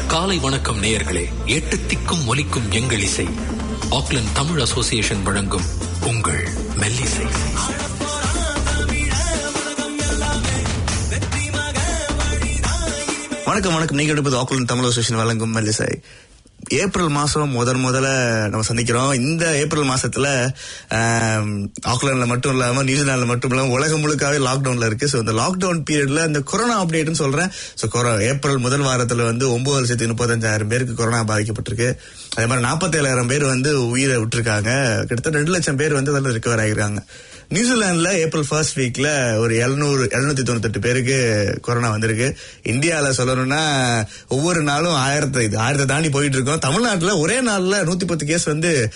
காலை வணக்கம் நேயர்களே. 8 திக்கும் ஒலிக்கும் எங்கள் இசை. ஆக்லாந்து தமிழ் அசோசியேஷன் வழங்கும் உங்கள் மெல்லிசை. வணக்கம் வணக்கம். நீங்க எடுப்பது ஆக்லாந்து தமிழ் அசோசியேஷன் வழங்கும் மெல்லிசை. ஏப்ரல் மாசம் முதல்ல நம்ம சந்திக்கிறோம். இந்த ஏப்ரல் மாசத்துல ஆக்லாந்துல மட்டும் இல்லாம நியூசிலாந்துல மட்டும் இல்லாம உலகம் முழுக்காவே லாக்டவுன்ல இருக்கு. ஸோ இந்த லாக்டவுன் பீரியட்ல இந்த கொரோனா அப்டேட்னு சொல்றேன். ஸோ ஏப்ரல் முதல் வாரத்துல 9,35,000 பேருக்கு கொரோனா பாதிக்கப்பட்டிருக்கு. அதே மாதிரி 47,000 பேர் உயிரை விட்டுருக்காங்க. கிட்டத்தட்ட 2 லட்சம் பேர் அதில் ரிகவர் ஆகிருக்காங்க. நியூசிலாந்துல ஏப்ரல் ஃபர்ஸ்ட் வீக்ல ஒரு 798 பேருக்கு கொரோனா வந்திருக்கு. இந்தியாவில சொல்லணும்னா ஒவ்வொரு நாளும் 1000 தாண்டி போயிட்டு இருக்கோம். தமிழ்நாட்டுல ஒரே நாள்ல 110 கேஸ்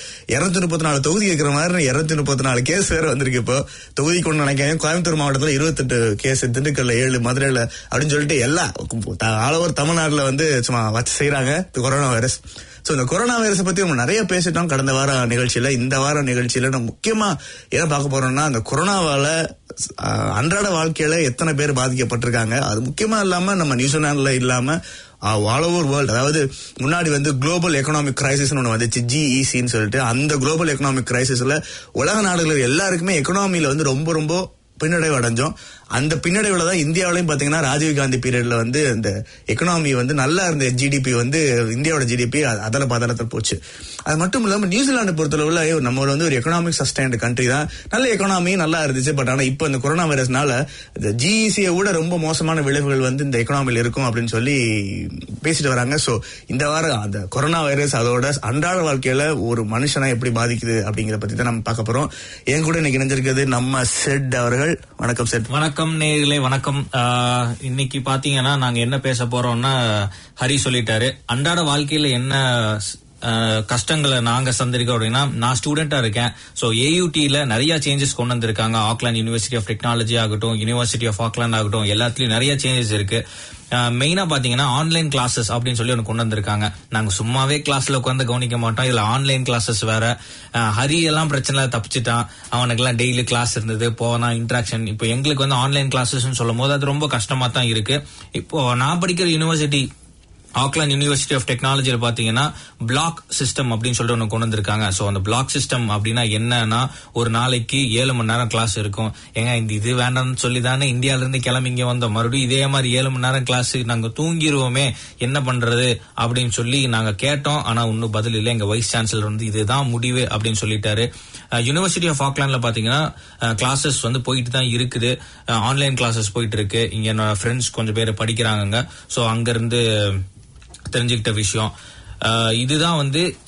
234 தொகுதி இருக்கிற மாதிரி 234 கேஸ் வேற வந்திருக்கு. இப்போ தொகுதி கொண்டு நினைக்காங்க. கோயம்புத்தூர் மாவட்டத்துல 28 கேஸ், திண்டுக்கல்ல 7, மதுரையில அப்படின்னு சொல்லிட்டு எல்லா ஆல் ஓவர் தமிழ்நாட்டுல சும்மா வச்சு செய்யறாங்க கொரோனா வைரஸ். சோ இந்த கொரோனா வைரஸை பத்தி நம்ம நிறைய பேசிட்டோம் கடந்த வார நிகழ்ச்சியில. இந்த வார நிகழ்ச்சியில நம்ம முக்கியமா என்ன பார்க்க போறோம்னா, அந்த கொரோனாவால அன்றாட வாழ்க்கையில எத்தனை பேர் பாதிக்கப்பட்டிருக்காங்க. அது முக்கியமா இல்லாம நம்ம நியூசிலாந்துல இல்லாம ஆல் ஓவர் வேர்ல்டு, அதாவது முன்னாடி குளோபல் எக்கனாமிக் கிரைசிஸ் ஒன்று வந்துச்சு, GECன்னு சொல்லிட்டு. அந்த குளோபல் எக்கனாமிக் கிரைசிஸ்ல உலக நாடுகள் எல்லாருக்குமே எக்கனாமில ரொம்ப ரொம்ப பின்னடைவு அடைஞ்சோம். அந்த பின்னடைவுல தான் இந்தியாவிலையும் பாத்தீங்கன்னா ராஜீவ்காந்தி பீரியட்ல இந்த எக்கனாமி நல்லா இருந்த ஜிடிபி இந்தியாவோட ஜிடிபி அதல பாதாளத்தில் போச்சு. அது மட்டும் இல்லாம நியூசிலாந்து பொறுத்தளவுல நம்ம ஒரு எக்கனாமிக் சஸ்டைன்டு கண்ட்ரி தான். நல்ல எக்கனாமி நல்லா இருந்துச்சு. பட் ஆனா இப்ப இந்த கொரோனா வைரஸ்னால இந்த GECயை விட ரொம்ப மோசமான விளைவுகள் இந்த எக்கனாமில இருக்கும் அப்படின்னு சொல்லி பேசிட்டு வராங்க. சோ இந்த வாரம் அந்த கொரோனா வைரஸ் அதோட அன்றாட வாழ்க்கையில ஒரு மனுஷனா எப்படி பாதிக்குது அப்படிங்கிற பத்தி தான் நம்ம பார்க்க போறோம். என் கூட இன்னைக்கு இணைஞ்சிருக்கிறது நம்ம செட் அவர்கள். வணக்கம் செட். வணக்கம் நேயர்களே, வணக்கம். இன்னைக்கு பாத்தீங்கன்னா நாங்க என்ன பேச போறோம்னா, ஹரி சொல்லிட்டாரு அன்றாட வாழ்க்கையில என்ன கஷ்டங்களை நாங்க சந்திருக்கோம் அப்படின்னா, நான் ஸ்டூடெண்டா இருக்கேன். சோ AUTல நிறைய சேஞ்சஸ் கொண்டு வந்திருக்காங்க. ஆக்லாந்து யூனிவர்சிட்டி ஆஃப் டெக்னாலஜி ஆகட்டும், யூனிவர்சிட்டி ஆஃப் ஆக்லாந்து ஆகட்டும், எல்லாத்துலயும் நிறைய சேஞ்சஸ் இருக்கு. மெயினா பாத்தீங்கன்னா ஆன்லைன் கிளாஸஸ் அப்படின்னு சொல்லி ஒன்று கொண்டு வந்திருக்காங்க. நாங்க சும்மாவே கிளாஸ்ல உட்காந்து கவனிக்க மாட்டோம், இதுல ஆன்லைன் கிளாஸஸ் வேற. ஹரி எல்லாம் பிரச்சனை தப்பிச்சுட்டான். அவனுக்கு எல்லாம் டெய்லி கிளாஸ் இருந்தது, போனா இன்ட்ராக்ஷன். இப்போ எங்களுக்கு ஆன்லைன் கிளாஸஸ் சொல்லும் போது அது ரொம்ப கஷ்டமா தான் இருக்கு. இப்போ நான் படிக்கிற யூனிவர்சிட்டி ஆக்லாந்து யூனிவர்சிட்டி ஆஃப் டெக்னாலஜியில பாத்தீங்கன்னா பிளாக் சிஸ்டம் அப்படின்னு சொல்லிட்டு ஒன்று கொண்டு வந்திருக்காங்க. சோ அந்த பிளாக் சிஸ்டம் அப்படின்னா என்னன்னா, ஒரு நாளைக்கு 7 மணி நேரம் கிளாஸ் இருக்கும். ஏங்க இது வேண்டாம்னு சொல்லி தானே இந்தியால இருந்து கிளம்பி இங்க வந்தோம். மறுபடியும் இதே மாதிரி 7 மணி நேரம் கிளாஸ் நாங்க தூங்கிடுவோமே, என்ன பண்றது அப்படின்னு சொல்லி நாங்க கேட்டோம். ஆனா இன்னும் பதில் இல்லை. எங்க வைஸ் சான்சலர் இதுதான் முடிவு அப்படின்னு சொல்லிட்டாரு. யூனிவர்சிட்டி ஆஃப் ஆக்லாண்ட்ல பாத்தீங்கன்னா கிளாஸஸ் போயிட்டு தான் இருக்குது. ஆன்லைன் கிளாஸஸ் போயிட்டு இருக்கு. இங்க என்னோட ஃப்ரெண்ட்ஸ் கொஞ்சம் பேர் படிக்கிறாங்க. சோ அங்க இருந்து தெரிஞ்சுக்கிட்ட விஷயம் இதுதான்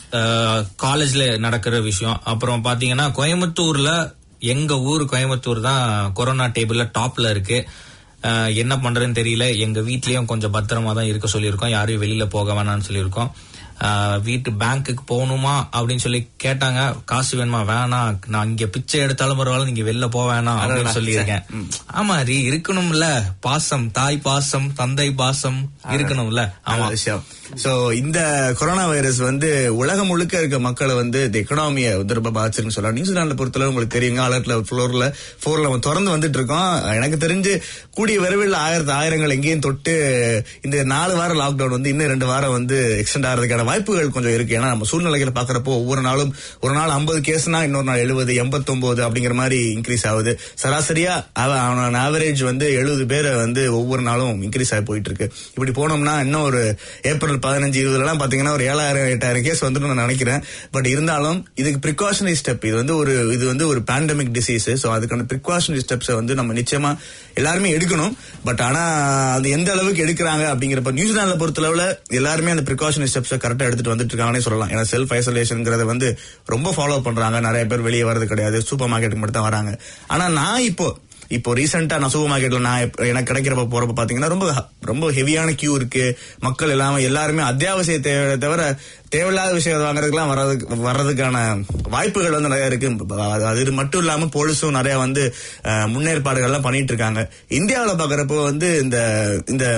காலேஜ்ல நடக்கிற விஷயம். அப்புறம் பாத்தீங்கன்னா கோயம்புத்தூர்ல, எங்க ஊர் கோயம்புத்தூர் தான் கொரோனா டேபிள்ல டாப்ல இருக்கு. என்ன பண்றதுன்னு தெரியல. எங்க வீட்லயும் கொஞ்சம் பத்திரமா தான் இருக்க சொல்லியிருக்கோம். யாரையும் வெளியில போக வேணாம்னு சொல்லியிருக்கோம். வீட்டு பேங்க்குக்கு போகணுமா அப்படின்னு சொல்லி கேட்டாங்க. காசு வேணுமா? வேணாம், நான் இங்க பிச்சை எடுத்தாலும் பரவாயில்ல, நீங்க வெளில போக வேணாம் அப்படின்னு சொல்லியிருக்கேன். ஆமா, இருக்கணும்ல பாசம், தாய் பாசம், தந்தை பாசம் இருக்கணும்ல. ஆமா விஷயம். சோ இந்த கொரோனா வைரஸ் உலகம் முழுக்க இருக்க மக்களை இந்த எக்கனாமியை ரொம்ப பாதிச்சிருக்குன்னு சொல்லலாம். நியூசிலாந்து பொறுத்தளவு உங்களுக்கு தெரியுங்க, அலர்ட்ல ஃபோர்ல தொடர்ந்து வந்துட்டு இருக்கோம். எனக்கு தெரிஞ்சு கூடிய விரைவில் ஆயிரங்கள் எங்கேயும் தொட்டு இந்த 4 வாரம் லாக்டவுன் இன்னும் 2 வாரம் எக்ஸ்டெண்ட் ஆகிறதுக்கான வாய்ப்புகள் கொஞ்சம் இருக்கு. ஏன்னா நம்ம சூழ்நிலைகளை பாக்குறப்போ ஒரு நாள் 50 கேஸ்னா இன்னொரு நாள் 70, 89 அப்படிங்கிற மாதிரி இன்க்ரீஸ் ஆகுது. சராசரியா ஆவரேஜ் 70 பேரை ஒவ்வொரு நாளும் இன்க்ரீஸ் ஆகி போயிட்டு இருக்கு. இப்படி போனோம்னா இன்னும் ஒரு ஏப்ரல் 15-20 பாத்தீங்கன்னா ஒரு 7,000-8,000 கேஸ் நான் நினைக்கிறேன். பட் இருந்தாலும் இதுக்கு பிரிகாஷனரி ஸ்டெப், இது ஒரு பேண்டமிக் டிசீஸ். சோ அதுக்கான பிரிகாஷனரி ஸ்டெப்ஸ் நம்ம நிச்சயமா எல்லாருமே எடுக்கணும். பட் ஆனா அது எந்த அளவுக்கு எடுக்கிறாங்க அப்படிங்கிறப்ப நியூசிலாந்துல பொறுத்தளவுல எல்லாருமே அந்த பிரிகாஷனரி ஸ்டெப்ஸ் கரெக்டா எடுத்துட்டு வந்துட்டு இருக்காங்கன்னு சொல்லலாம். ஏன்னா செல்ஃப் ஐசோலேஷன்ங்கிறத ரொம்ப ஃபாலோ பண்றாங்க. நிறைய பேர் வெளியே வரது கிடையாது, சூப்பர் மார்க்கெட்டுக்கு மட்டும் தான் வராங்க. ஆனா நான் இப்போ ரீசெண்டா நான் சூப்பர் மார்க்கெட்ல எனக்கு கிடைக்கிறப்ப போறப்ப பாத்தீங்கன்னா ரொம்ப ஹெவியான கியூ இருக்கு. மக்கள் எல்லாருமே அத்தியாவசிய தேவை தவிர தேவையில்லாத விஷயம் வாங்குறதுக்கெல்லாம் வர்றதுக்கான வாய்ப்புகள் நிறைய இருக்கு. அது மட்டும் இல்லாம போலீஸும் நிறைய முன்னேற்பாடுகள் எல்லாம் பண்ணிட்டு இருக்காங்க. இந்தியாவில பாக்குறப்போ இந்த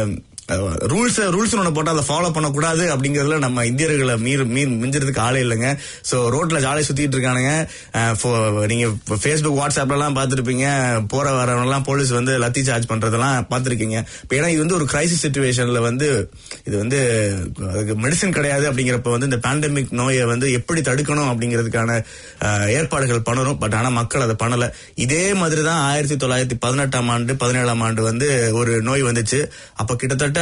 ரூல்ஸ் ஒண்ணு போட்டா அதை ஃபாலோ பண்ணக்கூடாது அப்படிங்கறதுல நம்ம இந்தியர்களை மிஞ்சறதுக்கு ஆளே இல்லைங்க. சோ ரோட்ல ஜாலியா சுத்திட்டு இருக்கானுங்க. நீங்க Facebook வாட்ஸ்அப்ல எல்லாம் பாத்துருப்பீங்க, போற வரவங்க எல்லாம் போலீஸ் வந்து லத்தி சார்ஜ் பண்றதெல்லாம் பாத்துருக்கீங்க. ஏன்னா இது வந்து ஒரு கிரைசிஸ் சிச்சுவேஷன்ல வந்து இது வந்து அதுக்கு மெடிசன் கிடையாது அப்படிங்கிறப்ப வந்து இந்த பேண்டமிக் நோயை வந்து எப்படி தடுக்கணும் அப்படிங்கிறதுக்கான ஏற்பாடுகள் பண்ணணும். பட் ஆனா மக்கள் அதை பண்ணல. இதே மாதிரிதான் 1918ஆம் ஆண்டு 17ஆம் ஆண்டு வந்து ஒரு நோய் வந்துச்சு. அப்ப கிட்டத்தட்ட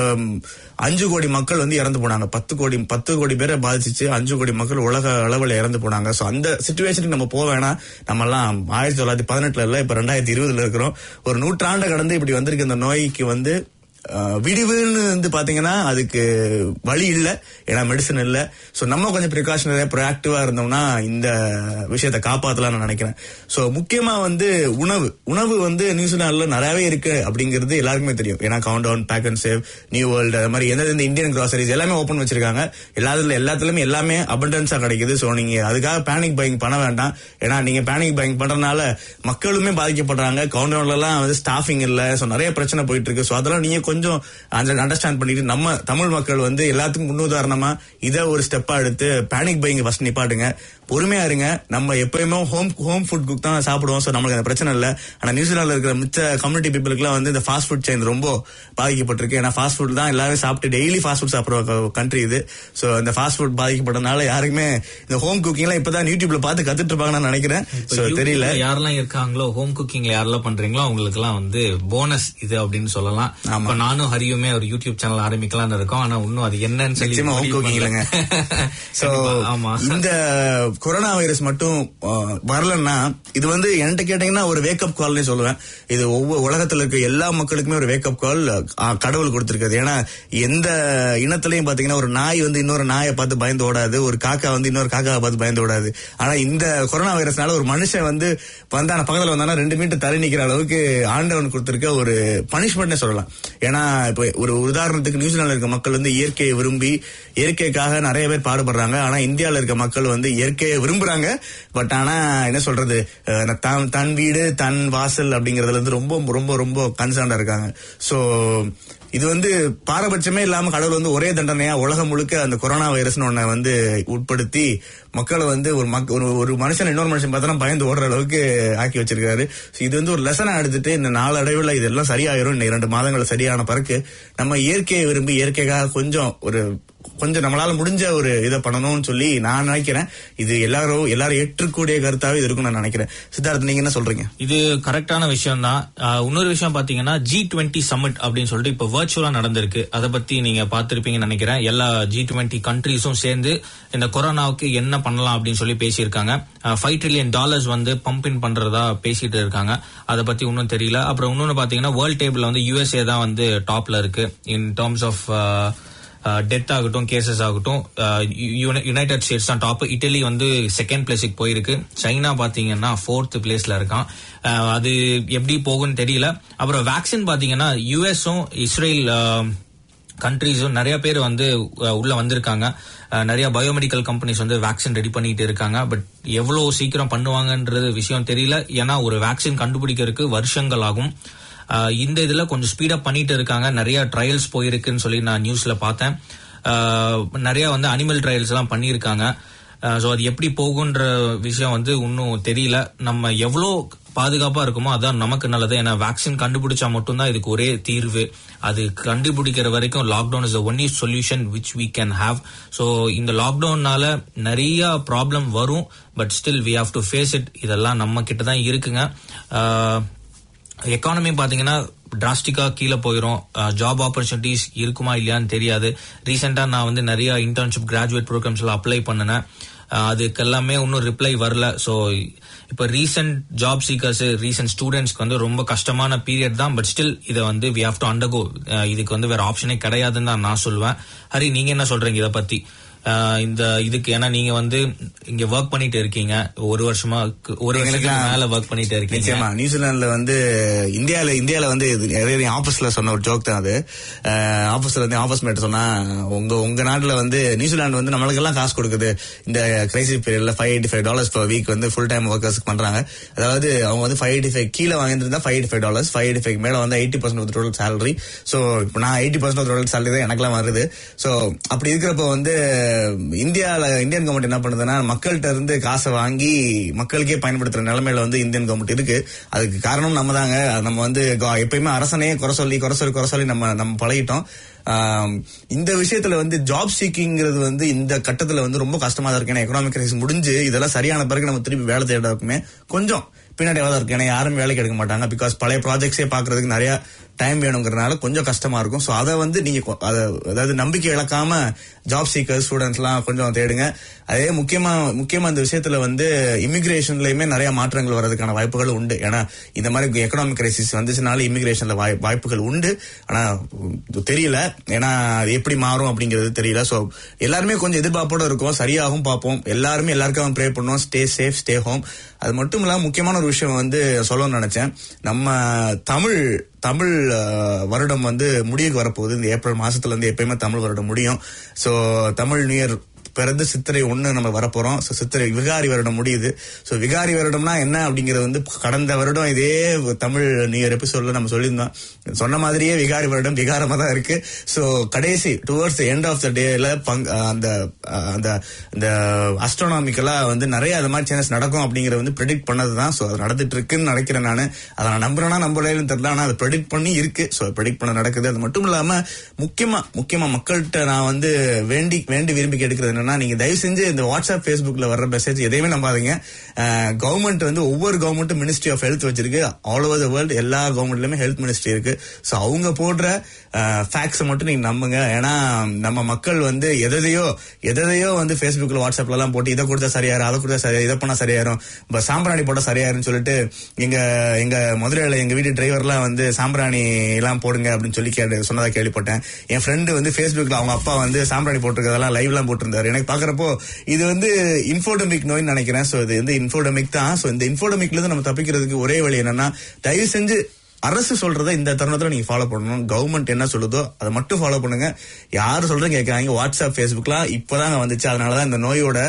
5 கோடி மக்கள் வந்து இறந்து போனாங்க. 10 கோடி பேரை பாதிச்சிச்சு. 5 கோடி மக்கள் உலக அளவில் இறந்து போனாங்க. சோ அந்த சிச்சுவேஷனுக்கு நம்ம போக வேணாம். நம்ம எல்லாம் 1918 இல்ல, இப்ப 2020 இருக்கிறோம். ஒரு நூற்றாண்டை கடந்து இப்படி வந்திருக்க இந்த நோய்க்கு வந்து விடிவுன்னு வந்து பாத்தீங்கன்னா அதுக்கு வழி இல்ல, ஏன்னா மெடிசன் இல்ல. சோ நம்ம கொஞ்சம் ப்ரிகாஷனரியா ப்ரோஆக்டிவா இருந்தோம்னா இந்த விஷயத்தை காப்பாத்தலாம் நான் நினைக்கிறேன். சோ முக்கியமா வந்து உணவு வந்து நியூசிலாந்துல நிறையவே இருக்கு அப்படிங்கிறது எல்லாருக்குமே தெரியும். ஏன்னா Countdown, Pak and Save, New World, அது மாதிரி எந்தெந்த இந்தியன் கிராசரிஸ் எல்லாமே ஓபன் வச்சிருக்காங்க. எல்லாத்துலயுமே எல்லாமே அபண்டன்ஸா கிடைக்குது. சோ நீங்க அதுக்காக பேனிக் பையிங் பண்ண வேண்டாம். ஏன்னா நீங்க பேனிக் பையிங் பண்றதுனால மக்களுமே பாதிக்கப்படுறாங்க. கவுண்ட் டவுன்ல எல்லாம் வந்து ஸ்டாஃபிங் இல்ல. சோ நிறைய பிரச்சனை போயிட்டு இருக்கு. சோ அதெல்லாம் நீங்க கொஞ்சம் அண்டர்ஸ்டாண்ட் பண்ணிட்டு நம்ம தமிழ் மக்கள் வந்து எல்லாத்துக்கும் முன்னுதாரணமா இதை ஒரு ஸ்டெப்பா எடுத்து பேனிக் பையிங் ஃபர்ஸ்ட் நிப்பாட்டுங்க. பொறுமையா இருங்க. நம்ம எப்பயுமே ஹோம் ஃபுட் குக் தான் சாப்பிடுவோம். சோ நமக்கு அந்த பிரச்சனை இல்ல. ஆனா நியூசிலாந்துல இருக்கிற மிச்ச கம்யூனிட்டி பீப்புளுக்கு எல்லாம் வந்து இந்த ஃபாஸ்ட் ஃபுட் செயின் ரொம்ப பாதிக்கப்பட்டிருக்கு. ஏன்னா ஃபாஸ்ட் ஃபுட் தான் எல்லாரும் சாப்பிட்டு டெய்லி ஃபாஸ்ட் ஃபுட் சாப்பிடுற கண்ட்ரி இது. சோ இந்த ஃபாஸ்ட் ஃபுட் பாதிக்கப்பட்டனால யாருக்குமே இந்த ஹோம் குக்கிங் எல்லாம் இப்பதான் யூடியூப்ல பார்த்து கத்துட்டு இருப்பாங்கன்னு நினைக்கிறேன். சோ தெரியல யாரெல்லாம் இருக்காங்களோ ஹோம் குக்கிங்ல யாரெல்லாம் பண்றீங்களோ அவங்களுக்கு எல்லாம் வந்து போனஸ் இது அப்படின்னு சொல்லலாம். இப்ப நானும் ஹரியுமே ஒரு யூடியூப் சேனல் ஆரம்பிக்கலாம்னு இருக்கோம். ஆனா இன்னும் அது என்னன்னு சொல்லி ஹோம் குக்கிங் இல்லைங்க. சோ இந்த கொரோனா வைரஸ் மட்டும் வரலன்னா இது வந்து என்கிட்ட கேட்டீங்கன்னா ஒரு வேக்கப் கால்னு சொல்லுவேன். இது ஒவ்வொரு உலகத்துல இருக்க எல்லா மக்களுக்குமே ஒரு வேக்கப் கால் கடவுள் கொடுத்திருக்காது. ஏன்னா எந்த இனத்திலையும் பாத்தீங்கன்னா ஒரு நாய் வந்து இன்னொரு நாயை பார்த்து பயந்து ஓடாது, ஒரு காக்கா வந்து இன்னொரு காக்காவை பார்த்து பயந்து ஓடாது. ஆனா இந்த கொரோனா வைரஸ்னால ஒரு மனுஷன் வந்து வந்தான பக்கத்துல வந்தானா 2 மீட்டர் தள்ளி நிக்கிற அளவுக்கு ஆண்டவன் கொடுத்திருக்க ஒரு பனிஷ்மெண்ட்னே சொல்லலாம். ஏன்னா இப்ப ஒரு உதாரணத்துக்கு நியூசிலாந்துல இருக்க மக்கள் வந்து இயற்கையை விரும்பி இயற்கைக்காக நிறைய பேர் பாடுபடுறாங்க. ஆனா இந்தியாவில இருக்க மக்கள் வந்து இயற்கையை விரும்புறாங்க. பட் ஆனா என்ன சொல்றது, தன் வீடு தன் வாசல் அப்படிங்கறதுல இருந்து ரொம்ப ரொம்ப ரொம்ப கன்சர்ன்டா இருக்காங்க. சோ இது வந்து பாரபட்சமே இல்லாம கடவுள் வந்து ஒரே தண்டனையா உலகம் முழுக்க அந்த கொரோனா வைரஸ் ஒன்ன வந்து உட்படுத்தி மக்களை வந்து ஒரு மனுஷன் இன்னொரு மனுஷன் பார்த்தா பயந்து ஓடுற அளவுக்கு ஆக்கி வச்சிருக்காரு. இது வந்து ஒரு லெசனா எடுத்துட்டு இந்த நாளடைவுல இதெல்லாம் சரியாயிரும். இந்த 2 மாதங்கள் சரியான பிறகு நம்ம இயற்கையை விரும்பி இயற்கைக்காக கொஞ்சம் நம்மளால முடிஞ்ச ஒரு இதை பண்ணணும்னு சொல்லி நான் நினைக்கிறேன். இது எல்லாரும் ஏற்றுக்கூடிய கருத்தாவே இது இருக்கும் நான் நினைக்கிறேன். சித்தார்த், நீங்க என்ன சொல்றீங்க? இது கரெக்டான விஷயம் தான். இன்னொரு விஷயம் பாத்தீங்கன்னா G20 சமிட் அப்படின்னு சொல்லிட்டு இப்ப வர்ச்சுவலா நடந்திருக்கு. அதை பத்தி நீங்க பாத்திருப்பீங்கன்னு நினைக்கிறேன். எல்லா G20 கண்ட்ரீஸும் சேர்ந்து இந்த கொரோனாவுக்கு என்ன பண்ணலாம் அப்படின்னு சொல்லி பேசியிருக்காங்க. $5 trillion வந்து பம்ப் இன் பண்றதா பேசிட்டு இருக்காங்க. அதை பத்தி இன்னும் தெரியல. அப்புறம் இன்னொன்னு பாத்தீங்கன்னா வேர்ல்ட் டேபிள்ல வந்து USA தான் வந்து டாப்ல இருக்கு இன் டர்ம்ஸ் ஆஃப் டெத் ஆகட்டும், கேசஸ் ஆகட்டும். யுனைடெட் ஸ்டேட்ஸ் தான் டாப். இட்டலி வந்து 2nd பிளேஸுக்கு போயிருக்கு. சைனா பாத்தீங்கன்னா 4th பிளேஸ்ல இருக்கான். அது எப்படி போகும்னு தெரியல. அப்புறம் வேக்சின் பாத்தீங்கன்னா யுஎஸும் இஸ்ரேல் கண்ட்ரீஸும் நிறைய பேர் வந்து உள்ள வந்திருக்காங்க. நிறைய பயோமெடிக்கல் கம்பெனிஸ் வந்து வேக்சின் ரெடி பண்ணிட்டு இருக்காங்க. பட் எவ்வளவு சீக்கிரம் பண்ணுவாங்கன்றது விஷயம் தெரியல. ஏன்னா ஒரு வேக்சின் கண்டுபிடிக்கிறதுக்கு வருஷங்கள் ஆகும். இந்த இதுல கொஞ்சம் ஸ்பீடப் பண்ணிட்டு இருக்காங்க. நிறைய ட்ரையல்ஸ் போயிருக்குன்னு சொல்லி நான் நியூஸ்ல பார்த்தேன். நிறைய வந்து அனிமல் ட்ரையல்ஸ் எல்லாம் பண்ணியிருக்காங்க. ஸோ அது எப்படி போகுன்ற விஷயம் வந்து இன்னும் தெரியல. நம்ம எவ்வளோ பாதுகாப்பா இருக்குமோ அதான் நமக்கு நல்லது. ஏன்னா வேக்சின் கண்டுபிடிச்சா மட்டும்தான் இதுக்கு ஒரே தீர்வு. அது கண்டுபிடிக்கிற வரைக்கும் lockdown is the only solution which we can have. So இந்த லாக்டவுன்னால நிறைய ப்ராப்ளம் வரும். But still we have to face it. இதெல்லாம் நம்ம கிட்ட தான் இருக்குங்க. எக்கானமி பாத்தீங்கன்னா டிராஸ்டிக்கா கீழே போயிரும். ஜாப் ஆப்பர்ச்சுனிட்டிஸ் இருக்குமா இல்லையான்னு தெரியாது. ரீசெண்டா நான் வந்து நிறைய இன்டர்ன்ஷிப் கிராஜுவேட் ப்ரோக்ராம்ஸ்ல அப்ளை பண்ணினேன். அதுக்கு எல்லாமே இன்னும் ரிப்ளை வரல. ஸோ இப்ப ரீசெண்ட் ஜாப் சீக்கர்ஸ், ரீசெண்ட் ஸ்டூடெண்ட்ஸ்க்கு வந்து ரொம்ப கஷ்டமான பீரியட் தான். பட் ஸ்டில் இதை வந்து வி ஹாவ் டு அண்டர்கோ. இதுக்கு வந்து வேற ஆப்ஷனே கிடையாதுன்னு தான் நான் சொல்லுவேன். ஹரி, நீங்க என்ன சொல்றீங்க இதை பத்தி? இந்த இதுக்கு? ஏன்னா நீங்க வந்து இங்க ஒர்க் பண்ணிட்டு இருக்கீங்க, ஒரு வருஷத்துக்கு மேல ஒர்க் பண்ணிட்டு இருக்கீங்க. நிச்சயமா நியூசிலாந்துல வந்து இந்தியால வந்து ஆபீஸ்ல சொன்ன ஒரு ஜோக் தான் அது. ஆபீஸ்ல வந்து ஆபீஸ் மேட் சொன்னா, உங்க நாட்டுல வந்து நியூசிலாந்து வந்து நம்மளுக்கு எல்லாம் காசு கொடுக்குது இந்த கிரைசிஸ் பீரியட்ல $585 per week வந்து ஃபுல் டைம் ஒர்க்கர்ஸ் பண்றாங்க. அதாவது அவங்க வந்து 585 கீழே வாங்கியிருந்தா $585, 585 மேல வந்து 80% ஆஃப் டோட்டல் சேலரி. சோ இப்போ நான் 80% ஆஃப் டோட்டல் சேலரி தான் எனக்குலாம் வருது. சோ அப்படி இருக்கிறப்ப வந்து இந்தியன் கவர்மெண்ட் என்ன பண்ணுதுன்னா, மக்கள்கிட்ட இருந்து காசை வாங்கி மக்களுக்கே பயன்படுத்துற நிலைமையில வந்து இந்தியன் கவர்மெண்ட் இருக்கு. அதுக்கு காரணம் நம்ம தாங்க. நம்ம வந்து எப்பயுமே அரசனையே குறை சொல்லி நம்ம பழகிட்டோம். இந்த விஷயத்துல வந்து ஜாப் சீக்கிங்கிறது வந்து இந்த கட்டத்துல வந்து ரொம்ப கஷ்டமா தான் இருக்கு. ஏன்னா எக்கனாமிக் கிரைசிஸ் முடிஞ்சு இதெல்லாம் சரியான பிறகு நம்ம திருப்பி வேலை தேடுறதுக்குமே கொஞ்சம் பின்னாடியா தான் இருக்கு. ஏன்னா யாரும் வேலைக்கு எடுக்க மாட்டாங்க. பிகாஸ் பழைய ப்ராஜெக்ட்ஸே பாக்குறதுக்கு நிறைய டைம் வேணுங்கிறதுனால கொஞ்சம் கஷ்டமா இருக்கும். ஸோ அதை வந்து நீங்க அதாவது நம்பிக்கை இழக்காம ஜாப் சீக்கர் ஸ்டூடெண்ட்ஸ் எல்லாம் கொஞ்சம் தேடுங்க. அதே முக்கியமா இந்த விஷயத்துல வந்து இமிகிரேஷன்லயுமே நிறைய மாற்றங்கள் வர்றதுக்கான வாய்ப்புகள் உண்டு. ஏன்னா இந்த மாதிரி எக்கனாமிக் கிரைசிஸ் வந்துச்சுனால இமிகிரேஷன்ல வாய்ப்புகள் உண்டு. ஆனா தெரியல, ஏன்னா அது எப்படி மாறும் அப்படிங்கிறது தெரியல. ஸோ எல்லாருமே கொஞ்சம் எதிர்பார்ப்போட இருக்கும். சரியாகவும் பார்ப்போம். எல்லாருக்கும் ப்ரே பண்ணுவோம். Stay safe, stay home. அது மட்டும் இல்லாம முக்கியமான ஒரு விஷயம் வந்து சொல்லணும்னு நினைச்சேன். நம்ம தமிழ் வருடம் வந்து முடிவுக்கு வரப்போகுது. இந்த ஏப்ரல் மாசத்துல இருந்து எப்பயுமே தமிழ் வருடம் முடியும். சோ தமிழ் நியூ இயர் பிறந்து சித்திரை 1 நம்ம வரப்போறோம். சித்திரை விகாரி வருடம் முடியுது. சோ விகாரி வருடம்னா என்ன அப்படிங்கறது வந்து கடந்த வருடம் இதே தமிழ் நியூ இயர் எபிசோட்ல நம்ம சொல்லியிருந்தோம். சொன்ன மாதிரியே விகாரி வருடம் விகாரமா தான் இருக்கு. சோ கடைசி டுவர்ட்ஸ் எண்ட் ஆஃப் த டேல அந்த அஸ்ட்ரோனாமிக்கலா வந்து நிறைய அது மாதிரி சேஞ்சஸ் நடக்கும் அப்படிங்கறது வந்து ப்ரெடிக்ட் பண்ணதுதான். சோ அது நடந்துட்டு இருக்குன்னு நினைக்கிறேன் நானு. அதை நான் நம்புறேன்னா நம்பலைன்னு தெரியல, ஆனா அதை ப்ரெடிக்ட் பண்ணி இருக்கு. சோ ப்ரெடிக்ட் பண்ண நடக்குது. அது மட்டும் இல்லாம முக்கியமா மக்கள்கிட்ட நான் வந்து வேண்டி விரும்பி கேட்கிறது என்னன்னா, நீங்க தயவு செஞ்சு இந்த வாட்ஸ்அப் பேஸ்புக்ல வர்ற மெசேஜ் எதையுமே நம்பாதீங்க. கவர்மெண்ட் வந்து ஒவ்வொரு கவர்மெண்ட்டும் மினிஸ்ட்ரி ஆஃப் ஹெல்த் வச்சிருக்கு. ஆல் ஓவர் த வேர்ல்டு எல்லா கவர்மெண்ட்லயுமே ஹெல்த் மினிஸ்ட்ரி இருக்கு. சோ அவங்க போடுற ஃபேக்ட்ஸ் மட்டும் நீங்க நம்புங்க. ஏன்னா நம்ம மக்கள் வந்து எதையோ வந்து பேஸ்புக்ல வாட்ஸ்அப்ல எல்லாம் போட்டு இதை கொடுத்தா சரியாயிரும், அதை கொடுத்தா சரியா, இதை பண்ணா சரியாயிரும், சாம்பிராணி போட்டா சரியாயிருன்னு சொல்லிட்டு எங்க மதுரையில எங்க வீட்டு டிரைவர்லாம் வந்து சாம்பிராணி எல்லாம் போடுங்க அப்படின்னு சொல்லி சொன்னதா கேள்விப்பட்டேன். என் ஃப்ரெண்டு வந்து பேஸ்புக்ல அவங்க அப்பா வந்து சாம்பிராணி போட்டிருக்கதெல்லாம் லைவ் எல்லாம் போட்டிருந்தாரு. எனக்கு பாக்குறப்போ இது வந்து இன்ஃபோடெமிக் நோய்னு நினைக்கிறேன். சோ இது வந்து இன்ஃபோடெமிக் தான். சோ இந்த இன்ஃபோடெமிக்ல இருந்து நம்ம தப்பிக்கிறதுக்கு ஒரே வழி என்னன்னா, தயவு செஞ்சு அரசு சொல்றதை இந்த தருணத்துல நீங்க ஃபாலோ பண்ணணும். கவர்மெண்ட் என்ன சொல்லுதோ அதை மட்டும் ஃபாலோ பண்ணுங்க. யாரு சொல்றேன் கேட்காங்க. வாட்ஸ்அப் பேஸ்புக்லாம் இப்பதாங்க வந்துச்சு. அதனாலதான் இந்த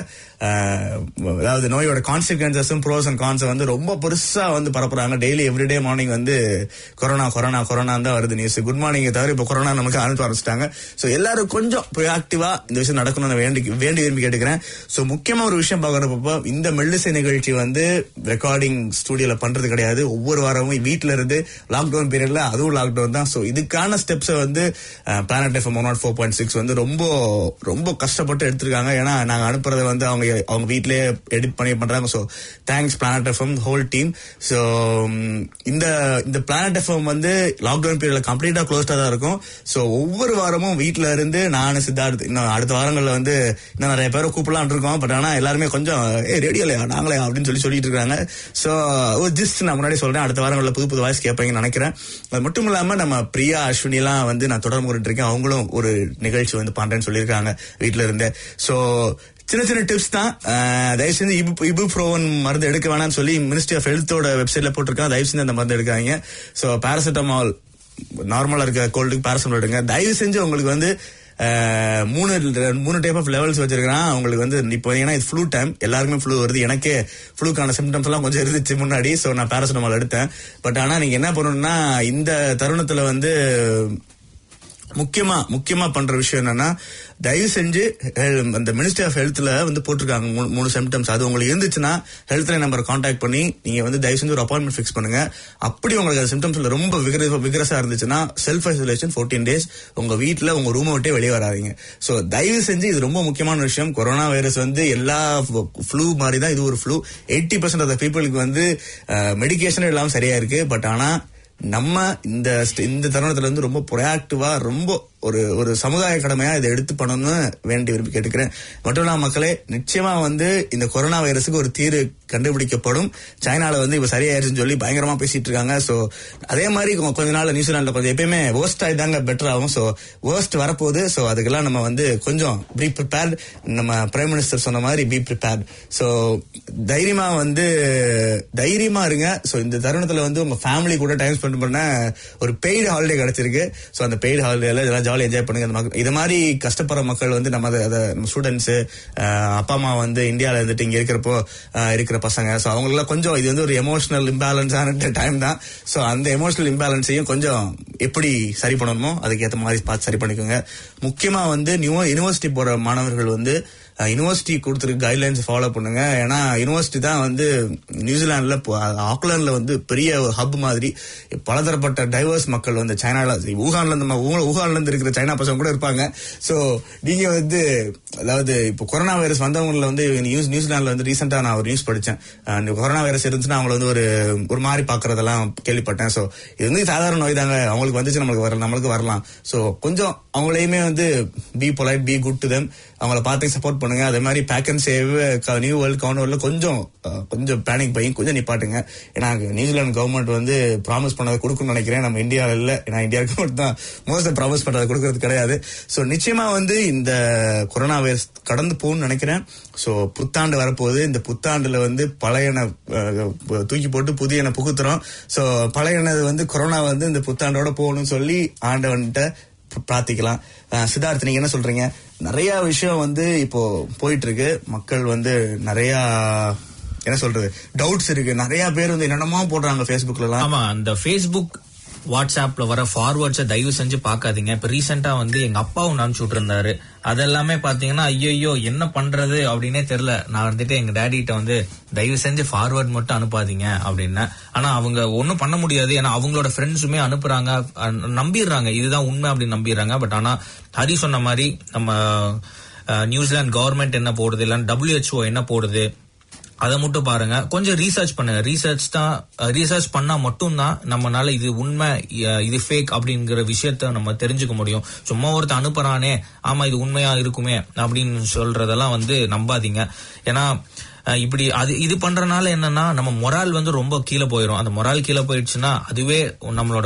நோயோட கான்சிக்வன்சஸும் ப்ரோஸ் அண்ட் கான்ஸ் வந்து ரொம்ப பெருசா வந்து பரப்புறாங்க. டெய்லி எவ்ரிடே மார்னிங் வந்து கொரோனா தான் வருது நியூஸ். குட் மார்னிங் தவிர இப்ப கொரோனா நமக்கு அனுப்ப ஆரம்பிச்சிட்டாங்க. சோ எல்லாரும் கொஞ்சம் ப்ரோஆக்டிவா இந்த விஷயம் நடக்கணும்னு வேண்டி விரும்பி கேட்டுக்கிறேன். சோ முக்கியமா ஒரு விஷயம் பாக்குறப்ப இந்த மெல்லிசை நிகழ்ச்சி வந்து ரெக்கார்டிங் ஸ்டுடியோல பண்றது கிடையாது. ஒவ்வொரு வாரமும் வீட்டுல இருந்து லாக்டவுன் பீரியட்ல அதுவும் லாக்டவுன் தான். சோ இதுக்கான ஸ்டெப்ஸ் வந்து பிளானட் எஃப்எம் 104.6 வந்து ரொம்ப ரொம்ப கஷ்டப்பட்டு எடுத்திருக்காங்க. ஏன்னா நாங்க அனுப்புறதை வந்து அவங்க வீட்லயே எடிட் பண்ணி பண்றாங்க. So thanks Planet FM whole team. So இந்த பிளானட் எஃப்எம் வந்து லாக்டவுன் பீரியட்ல கம்ப்ளீட்டா க்ளோஸ்டா தான் இருக்கும். சோ ஒவ்வொரு வாரமும் வீட்டுல இருந்து நானு சித்தார்த் இன்னும் அடுத்த வாரங்கள்ல வந்து இன்னும் நிறைய பேரை கூப்பிடலாம் இருக்கோம். பட் ஆனா எல்லாருமே கொஞ்சம் ரேடியோலையா நாங்களே அப்படின்னு சொல்லிட்டு இருக்காங்க. சோ ஜஸ்ட் நான் முன்னாடி சொல்றேன், அடுத்த வாரங்கள்ல புது வாய்ஸ் கேட்பீங்கன்னு நினைக்கிறேன். அது மட்டும் இல்லாம நம்ம பிரியா அஸ்வினி எல்லாம் வந்து நான் தொடர்பு கொண்டு இருக்கேன். அவங்களும் ஒரு நிகழ்ச்சி வந்து பண்றேன்னு சொல்லியிருக்காங்க வீட்டுல இருந்து. சோ சின்ன டிப்ஸ் தான். தயவு செஞ்சு இபுப்ரோவன் மருந்து எடுக்க வேணாம்னு சொல்லி மினிஸ்ட்ரி ஆஃப் ஹெல்த்தோட வெப்சைட்ல போட்டிருக்காங்க. தயவு செஞ்சு அந்த மருந்து எடுக்காங்க. சோ பாராசிட்டமால் நார்மலா இருக்க கோல்டுக்கு பாராசிட்டமால் எடுங்க. தயவு செஞ்சு உங்களுக்கு வந்து மூணு டைப் ஆஃப் லெவல்ஸ் வச்சிருக்கான். உங்களுக்கு வந்து இப்போ ஏன்னா இது ஃப்ளூ டைம், எல்லாருக்குமே ஃப்ளூ வருது. எனக்கே ஃப்ளூக்கான சிம்டம்ஸ் எல்லாம் கொஞ்சம் இருந்துச்சு முன்னாடி. சோ நான் பாராசிட்டமால் எடுத்தேன். பட் ஆனா நீங்க என்ன பண்ணணும்னா, இந்த தருணத்துல வந்து முக்கியமா பண்ற விஷயம் என்னன்னா, தயவு செஞ்சு அந்த மினிஸ்ட்ரி ஆஃப் ஹெல்த்ல வந்து போட்டிருக்காங்க 3 சிம்டம்ஸ். அது உங்களுக்கு இருந்துச்சுன்னா ஹெல்த் லைன் நம்பர் கான்டாக்ட் பண்ணி நீங்க வந்து தயவு செஞ்சு ஒரு அப்பாயின்மெண்ட் ஃபிக்ஸ் பண்ணுங்க. அப்படி உங்களுக்கு அந்த சிம்டம்ஸ்ல ரொம்ப விகரஸா இருந்துச்சுன்னா செல்ஃப் ஐசோலேஷன் 14 days. உங்க வீட்டுல உங்க ரூமை விட்டே வெளியே வராதீங்க. சோ தயவு செஞ்சு இது ரொம்ப முக்கியமான விஷயம். கொரோனா வைரஸ் வந்து எல்லா ஃப்ளூ மாதிரி தான் இது ஒரு ஃப்ளூ. 80% ஆஃப் த பீப்புளுக்கு வந்து மெடிகேஷன் இல்லாம சரியா இருக்கு. பட் ஆனா நம்ம இந்த தருணத்துல வந்து ரொம்ப ப்ரோஆக்டிவா ரொம்ப ஒரு சமுதாய கடமையா இதை எடுத்து பண்ணணும்னு வேண்டி விரும்பி கேட்டுக்கிறேன். மட்டும் இல்லாம மக்களே, நிச்சயமா இந்த கொரோனா வைரஸுக்கு ஒரு தீர்வு கண்டுபிடிக்கப்படும். சைனால இப்ப சரியாயிருச்சுன்னு சொல்லி பயங்கரமா பேசிட்டு இருக்காங்க. சோ அதே மாதிரி கொஞ்ச நாள் நியூசிலாந்துல கொஞ்சம் எப்பயுமே worst ஆயிதாங்க பெட்டர் ஆகும். சோ worst வரப்போகுது. சோ அதுக்கெல்லாம் நம்ம கொஞ்சம் பி ப்ரிப்பேர்ட். நம்ம பிரைம் மினிஸ்டர் சொன்ன மாதிரி பி ப்ரிப்பேர்ட். சோ தைரியமா இருங்க. சோ இந்த தருணத்துல உங்க ஃபேமிலி கூட டைம் ஸ்பெண்ட் பண்ண ஒரு பெய்டு ஹாலிடே கிடைச்சிருக்கு. சோ அந்த பெய்டு ஹாலிடேல இதெல்லாம் ஜாலியா என்ஜாய் பண்ணுங்க. இது மாதிரி கஷ்டப்படுற மக்கள் நம்ம ஸ்டூடெண்ட்ஸ், அப்பா அம்மா இந்தியால இருந்துட்டு இங்க இருக்கிற பசங்க, சோ அவங்களெல்லாம் கொஞ்சம் இது ஒரு எமோஷனல் இம்பேலன்ஸான டைம் தான். சோ அந்த எமோஷனல் இம்பேலன்ஸையும் கொஞ்சம் எப்படி சரி பண்ணணுமோ அதுக்கேற்ற மாதிரி பார்த்து சரி பண்ணிக்கோங்க. முக்கியமா யூனிவர்சிட்டி போற மாணவர்கள் யூனிவர்சிட்டி கொடுத்துருக்க கைட்லைன்ஸ் ஃபாலோ பண்ணுங்க. ஏன்னா யூனிவர்சிட்டி தான் நியூசிலாந்துல ஆக்லாண்ட்ல பெரிய ஒரு ஹப் மாதிரி பலதரப்பட்ட டைவர்ஸ் மக்கள் சைனால ஊகான்ல இருந்து இருக்கிற சைனா பசங்க கூட இருப்பாங்க. சோ நீங்க அதாவது இப்போ கொரோனா வைரஸ் வந்தவங்கள நியூசிலாந்துல ரீசெண்டா நான் ஒரு நியூஸ் படிச்சேன். கொரோனா வைரஸ் இருந்துச்சுன்னா அவங்கள ஒரு மாதிரி பாக்குறதெல்லாம் கேள்விப்பட்டேன். சோ இது சாதாரண நோய் தாங்க, அவங்களுக்கு வந்துச்சு நம்மளுக்கு வரலாம். சோ கொஞ்சம் அவங்களையுமே be polite, be good to them, அவங்கள பார்த்து சப்போர்ட் பண்ணுங்க. அதே மாதிரி Pak and Save, New World கவுண்டர்ல கொஞ்சம் பேனிக் பையும் கொஞ்சம் நிப்பாட்டுங்க. ஏன்னா நியூசிலாந்து கவர்மெண்ட் ப்ராமிஸ் பண்ணதை கொடுக்கணும்னு நினைக்கிறேன். நம்ம இந்தியாவில் இல்ல, ஏன்னா இந்தியா கவர்மெண்ட் தான் மோஸ்ட் ப்ராமிஸ் பண்றதை கொடுக்கறது கிடையாது. சோ நிச்சயமா இந்த கொரோனா வைரஸ் கடந்து போகும்னு நினைக்கிறேன். சோ புத்தாண்டு வரப்போகுது. இந்த புத்தாண்டுல பழையன தூக்கி போட்டு புதியன புகுத்துறோம். சோ பழையனது கொரோனா இந்த புத்தாண்டோட போகணும்னு சொல்லி ஆண்டவன்கிட்ட பிரார்த்திக்கலாம். சித்தார்த், நீங்க என்ன சொல்றீங்க? நிறைய விஷயம் இப்போ போயிட்டு இருக்கு. மக்கள் நிறைய என்ன சொல்றது டவுட்ஸ் இருக்கு. நிறைய பேர் என்னென்னமோ போடுறாங்க Facebookல எல்லாம். ஆமா, அந்த Facebook வாட்ஸ்அப்ல வர ஃபார்வர்ட்ஸை தயவு செஞ்சு பாக்காதீங்க. இப்ப ரீசெண்டா எங்க அப்பாவும் அனுப்பிச்சு விட்டுருந்தாரு. அதெல்லாமே பாத்தீங்கன்னா ஐயோ என்ன பண்றது அப்படின்னே தெரியல. நான் எங்க டேடிட்ட தயவு செஞ்சு ஃபார்வர்ட் மட்டும் அனுப்பாதீங்க அப்படின்னு. ஆனா அவங்க ஒன்னும் பண்ண முடியாது. ஏன்னா அவங்களோட ஃப்ரெண்ட்ஸுமே அனுப்புறாங்க, நம்பிடுறாங்க, இதுதான் உண்மை அப்படின்னு நம்பிடுறாங்க. பட் ஆனா ஹரி சொன்ன மாதிரி நம்ம நியூசிலாந்து கவர்மெண்ட் என்ன போடுது, இல்ல WHO என்ன போடுது, அதை மட்டும் பாருங்க. கொஞ்சம் ரீசர்ச் பண்ணுங்க. ரீசர்ச் பண்ணா மட்டும்தான் நம்மளால இது உண்மை இது ஃபேக் அப்படிங்கிற விஷயத்த நம்ம தெரிஞ்சுக்க முடியும். சும்மா ஒருத்தர் அனுப்புறானே ஆமா இது உண்மையா இருக்குமே அப்படின்னு சொல்றதெல்லாம் நம்பாதீங்க. ஏன்னா இப்படி இது பண்றதுனால என்னன்னா நம்ம மொரால் ரொம்ப கீழே போயிடும். அந்த மொரால் கீழே போயிடுச்சுன்னா அதுவே நம்மளோட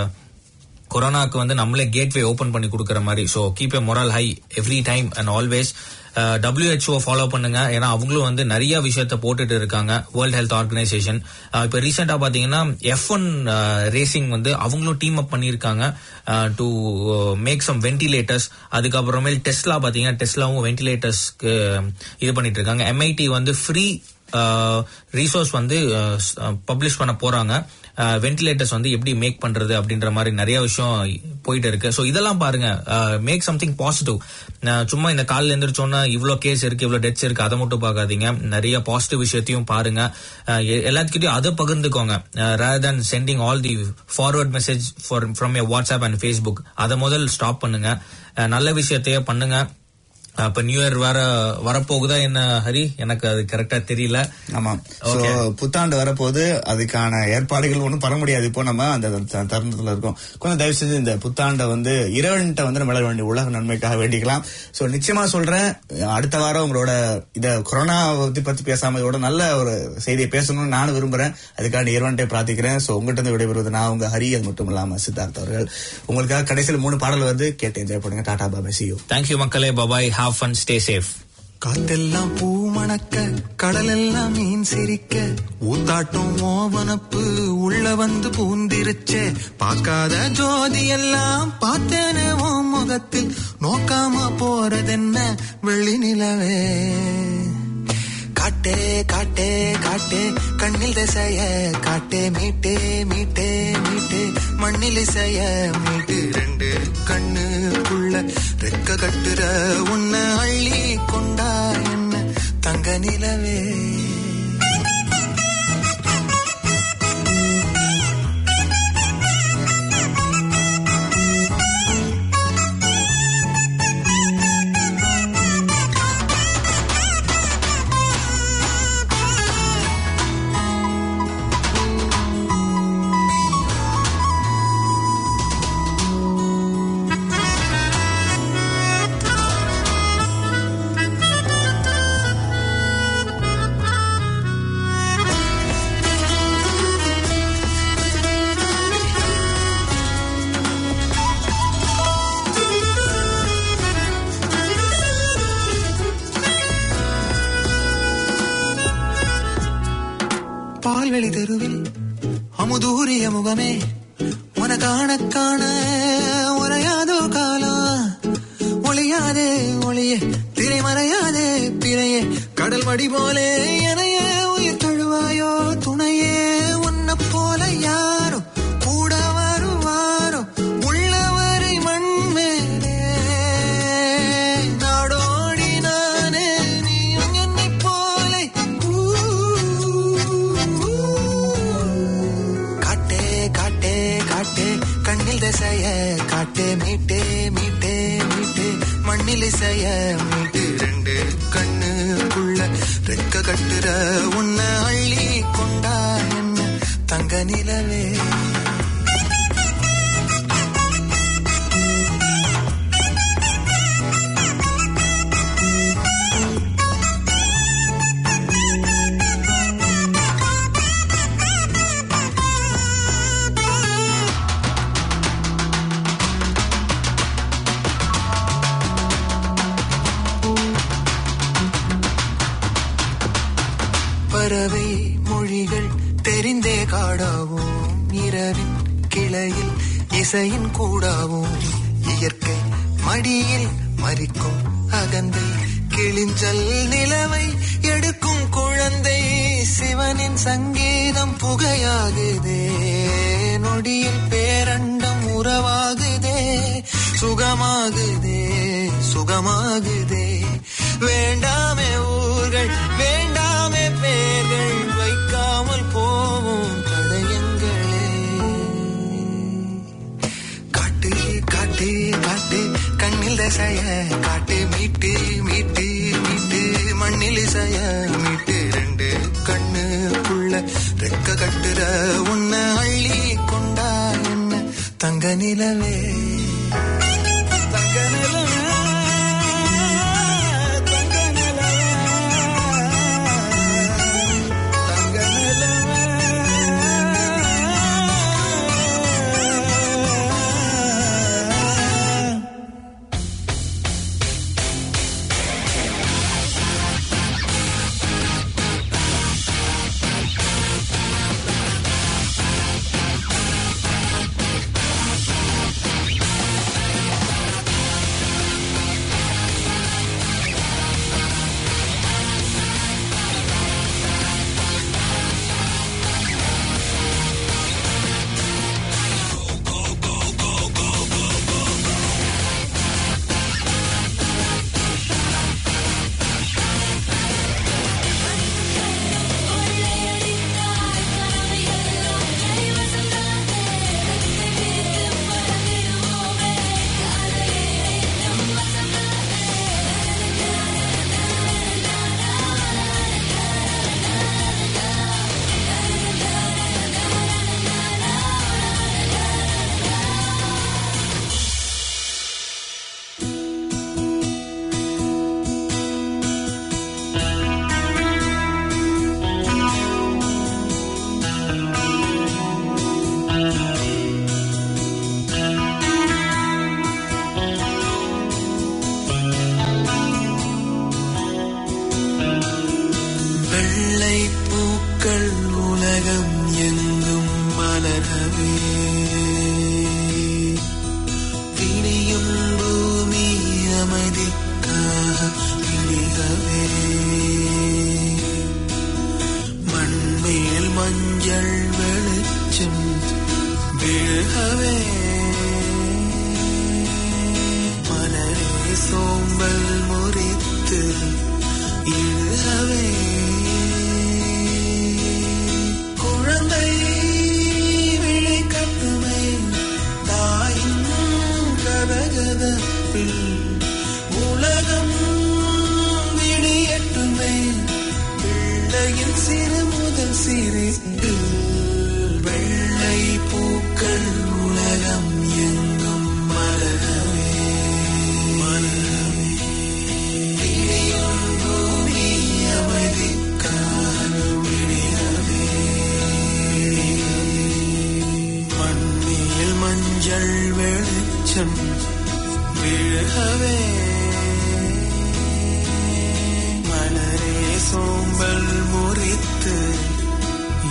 கொரோனாக்கு நம்மளே கேட்வே ஓபன் பண்ணி கொடுக்கற மாதிரி. So keep a morale high every time and always. WHO follow பண்ணுங்க. ஏன்னா அவங்களும் நிறைய விஷயத்த போட்டுட்டு இருக்காங்க. வேர்ல்ட் ஹெல்த் ஆர்கனைசேஷன் இப்ப ரீசெண்டா பாத்தீங்கன்னா F1 ரேசிங் அவங்களும் டீம் அப் பண்ணிருக்காங்க டு மேக் சம் வென்டிலேட்டர்ஸ். அதுக்கப்புறமே டெஸ்லா பாத்தீங்கன்னா டெஸ்லாவும் வென்டிலேட்டர்ஸ்க்கு இது பண்ணிட்டு இருக்காங்க. MIT ஃப்ரீ ரிசோர்ஸ் பப்ளிஷ் பண்ண போறாங்க. வென்டிலேட்டர்ஸ் எப்படி மேக் பண்றது அப்படின்ற மாதிரி நிறைய விஷயம் போயிட்டு இருக்கு. சோ இதெல்லாம் பாருங்க, மேக் சம்திங் பாசிட்டிவ். சும்மா இந்த காலையில எந்திரிச்சோன்னா இவ்வளவு கேஸ் இருக்கு, இவ்வளவு டெத்ஸ் இருக்கு, அதை மட்டும் பார்க்காதீங்க. நிறைய பாசிட்டிவ் விஷயத்தையும் பாருங்க. எல்லாத்துக்கிட்டையும் அதை பகிர்ந்துக்கோங்க. rather than sending all the forward message from your WhatsApp and Facebook. அதை முதல் ஸ்டாப் பண்ணுங்க. நல்ல விஷயத்தையே பண்ணுங்க. இப்ப நியூ இயர் வரப்போகுதா என்ன ஹரி? எனக்கு அது கரெக்டா தெரியல. ஆமா, புத்தாண்டு வரப்போகுது. அதுக்கான ஏற்பாடுகள் ஒன்றும் பண்ண முடியாது. இப்போ நம்ம அந்த தருணத்துல இருக்கோம். கொஞ்சம் தயவு செஞ்சு இந்த புத்தாண்டை இறைவன்கிட்ட நம்ம வேண்டிய உலக நன்மைக்காக வேண்டிக்கலாம். சோ நிச்சயமா சொல்றேன், அடுத்த வாரம் உங்களோட இத கொரோனா பத்தி பேசாம இதோட நல்ல ஒரு செய்தியை பேசணும்னு நானும் விரும்புறேன். அதுக்காக இறைவன்கிட்ட பிரார்த்திக்கிறேன். சோ உங்ககிட்ட விடைபெறுவது நான் உங்க ஹரி, அது மட்டும் இல்லாம சித்தார்த் அவர்கள். உங்களுக்காக கடைசியில் 3 பாடல் கேட்டு என்ஜாய் பண்ணுங்க. Tata bye bye, see you. Thank you மக்களே, bye bye, have fun, stay safe. காத்தெல்லாம் பூ மணக்க, கடலெல்லாம் மீன் சிரிக்க, ஊத்தாட்டம் ஓவனப்பு உள்ள பூந்திருச்சே. பார்க்காத ஜோதி எல்லாம் பார்த்தேனே ஓ முகத்தில், நோக்காம போறதென்ன வெள்ளி நிலவே. காட்டே காட்டே காட்டே கண்ணில் திசைய காட்டே, மீட்டே மீட்டே மீட்டே மண்ணில் இசைய மீட்டு. 2 கண்ணுக்குள்ள ரெக்க கட்டுற உன்னை அள்ளி கொண்டா என்ன தங்க நிலவே. திருநெல்வேலி தெருவில் அமுதூரிய முகமே உன காண காண உரையாதோ காலம் ஒளியாதே ஒளியே திரைமறையாதே பிறையே கடல் மடி போலே எனையே உயிர் தழுவாயோ துணையே உன்னை போல யாரோ கூட வருவாரோ உள்ளவரை மண்மேலே நாடோடி நானே நீயும் என்னை போலே காட்டே காட்டே காட்டே கண்ணில் திசைய காட்டே மீட்டே மீட்டே மீட்டே மண்ணில் இசைய மீட்டு ரெண்டு கண்ணுக்குள்ள ரெக்க கட்டுற உன்னை அள்ளி கொண்டா என்ன தங்க நிலவே பறவை மொழிகள் தெரிந்தே காடாவோம் இரவின் கிளையில் இசையின் கூடாவோம் இயற்கை மடியில் மறிக்கும் அகந்தை கிளிஞ்சல் நிலவை எடுக்கும் குழந்தை சிவனின் சங்கீதம் புகையாகுதே நொடியில் பேரண்டம் உறவாகுதே சுகமாகுதே சுகமாகுதே வேண்டாமே ஊர்கள் வேண்டாமே பேர்கள் வைக்காமல் போவோம் தடயங்களே காட்டு காட்டு காட்டு கண்ணில் தசைய காட்டு மீட்டு மீட்டு மீட்டு மண்ணில் இசைய மீட்டு ரெண்டு கண்ணுக்குள்ள ரெக்க கட்டுற உன்னை அள்ளி கொண்டா என்ன தங்க நிலவே தங்க நிலவே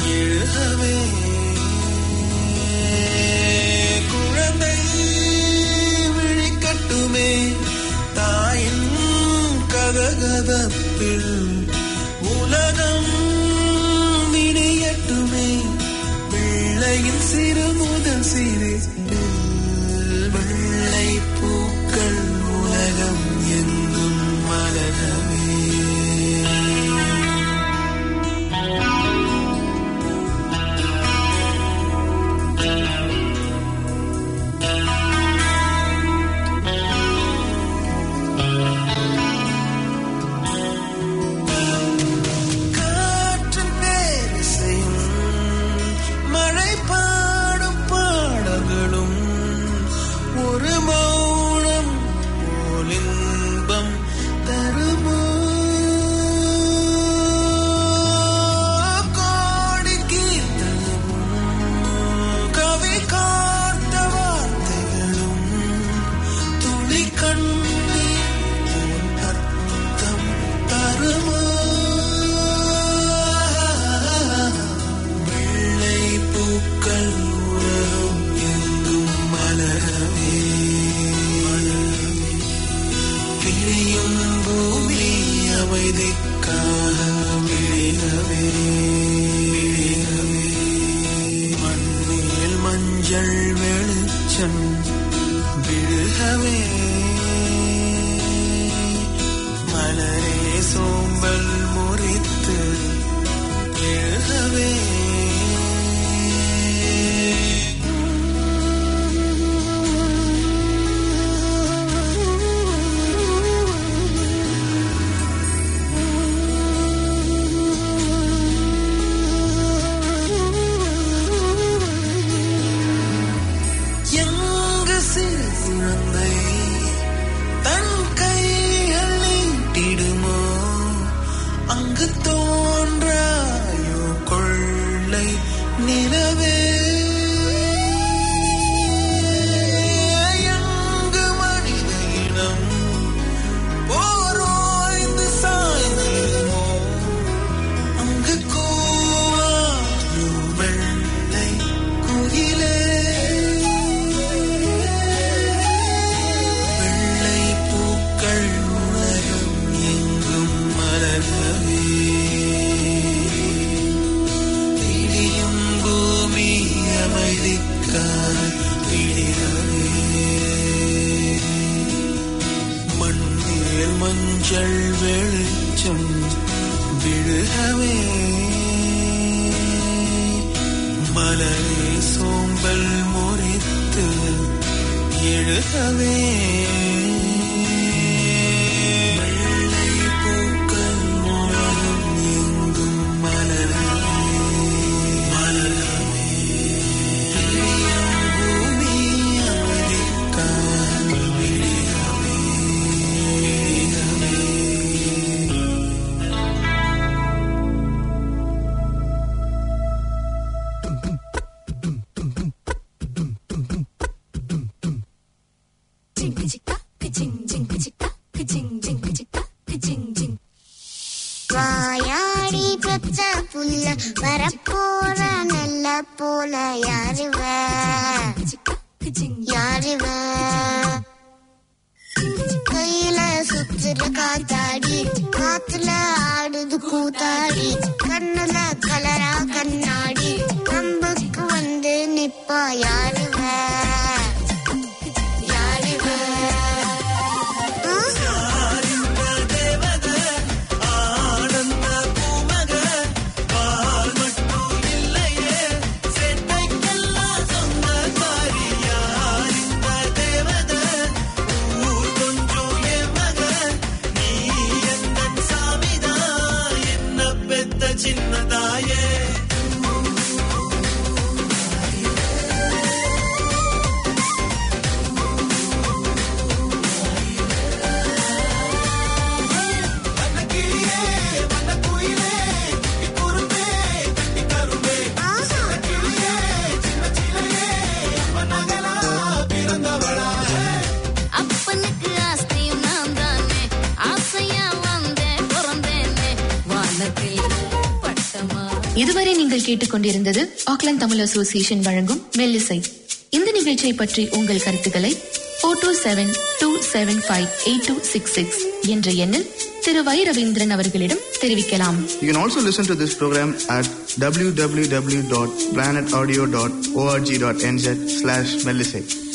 எழுகவே குழந்தை விழிக்கட்டுமே தாயின் கதகதப்பில் உலகம் விடியட்டுமே பிள்ளையின் சிறு முதல் சிறு வெள்ளை பூக்கள் உலகம் எங்கும் மலரவே. காற்றின் பேரிசையும் மழை பாடும் பாடல்களும் ஒரு மௌனம் போல் இன்பம் தருமோ கோடி கீர்த்தனமும் கவி காத்த வார்த்தைகளும் துளி கண்ணீர் போல் அர்த்தம் தருமோ வெள்ளை பூக்கள் உலகம் எங்கும் மலரவே பிரியும் பூமி அமைதிக்காக விழிகவே மண்ணில் மஞ்சள் வெளிச்சம் விழுகவே மலரே சோம்பல் முறித்து எழுகவே எங்கு சிறு குழந்தை தன் கைகள் நீட்டிடுமோ அங்கு தோன்றாயோ கொள்ளை நிலவே எங்கு மனித இனம் போரோய்ந்து சாய்ந்திடுமோ அங்கு கூவாயோ வெள்ளை குயிலே வெள்ளை பூக்கள் உலகம் எங்கும் மலரவே விடியும் பூமி அமைதிக்காய் விடியவே மண்ணில் மஞ்சள் வெளிச்சம் விழுகவே மலரே சோம்பல் முறித்து எழுகவே வெள்ளை பூக்கள் உலகம் எங்கும் மலரவே மலரவே பிரியும் பூமி அமைதிக்காய் விடியவே விடியவே. வாயாடி பெற்ற புல்ல வரப்போற நல்ல போல யாருவ யாருவ கையில சுத்துற காத்தாடி காத்துல ஆடுது கூத்தாடி கண்ணுல கலரா கண்ணாடி நம்புக்கு வந்து நிப்பா யாருவ யாருவ சின்னதாயே இதுவரை நீங்கள் கேட்டுக்கொண்டிருந்தது ஆக்லாந்து தமிழ் அசோசியேஷன் வழங்கும் மெல்லிசை. இந்த நிகழ்ச்சியை பற்றி உங்கள் கருத்துக்களை 4272758266 என்ற எண்ணில் திரு வை ரவீந்திரன் அவர்களிடம் தெரிவிக்கலாம். You can also listen to this program at www.planetaudio.org.nz/Mellisai.